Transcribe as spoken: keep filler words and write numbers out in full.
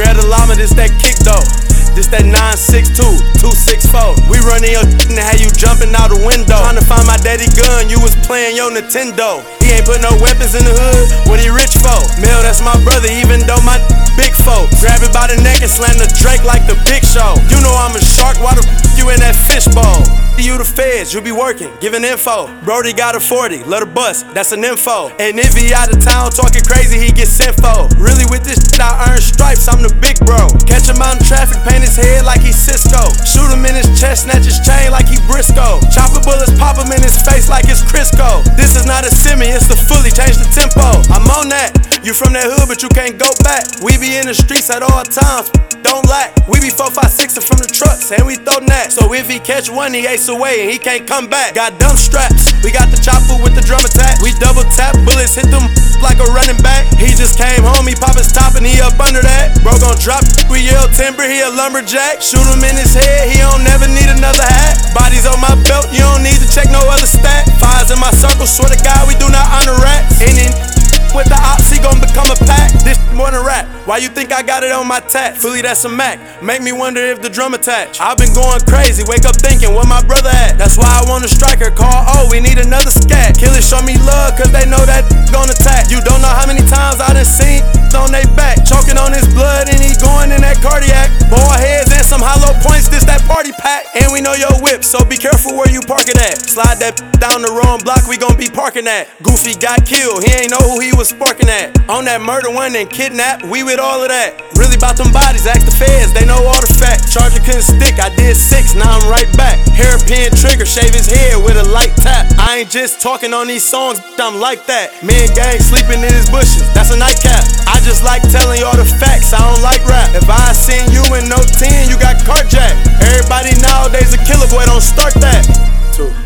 Grab the llama, this that kick though. This that nine six two, two six four. We running your and have you jumping out the window. Trying to find my daddy gun, you was playing your Nintendo. He ain't put no weapons in the hood, what he rich for? Mill, that's my brother, even though my big folks. Grab it by the neck and slam the Drake like the Big Show. You know I'm a shark, why the f you in that fishbowl? You the feds, you be working, giving info. Brody got a forty, let her bust, that's an info. And if he out of town talking crazy, he get sent for. Really with this shit, I earn stripes, I'm the big bro. Catch him out in traffic, paint his head like he's Cisco. Shoot him in his chest, snatch his chain like he Briscoe. Chopper bullets, pop him in his face like it's Crisco. This is not a semi, it's the fully, change the tempo. I'm on that, you from that hood but you can't go back. We be in the streets at all times, don't lack. We be four five six from the trucks and we throw that. So if he catch one, he ace away and he can't come back. Got dump straps, we got the chopper with the drum attack. We double tap, bullets hit them like a running back. He just came home, he pop his top and he up under that. Bro gon' drop, we yell timber, he a lumberjack. Shoot him in his head, he don't never need another hat. Bodies on my belt, you don't need to check no other stat. Fires in my circle, swear to God we do not honor rats. And then with the ops, he gon' become a pack. This more than rap. Why you think I got it on my tat? Fully, that's a Mac. Make me wonder if the drum attached. I've been going crazy, wake up thinking where my brother at. That's why I want a striker, call, oh, we need another scat. Killers show me love, cause they know that gon' attack. You don't know how many times I done seen on they back. Choking on his blood and he going in that cardiac. Ball heads and some hollow points, this that party pack. And we know your whip, so be careful where you park it at. Slide that down the wrong block, we gon' be parking at. Goofy got killed, he ain't know who he was sparking at. On that murder one and kidnap, we with all of that. Really about them bodies, ask the feds, they know all the facts. Charger couldn't stick, I did six, now I'm right back. Hairpin trigger, shave his head with a light tap. I ain't just talking on these songs, I'm like that. Me and gang sleeping in his bushes, that's a nightcap. I just like telling y'all the facts, I don't like rap. If I seen you in no ten, you got carjacked. Everybody nowadays a killer boy, don't start that. Two.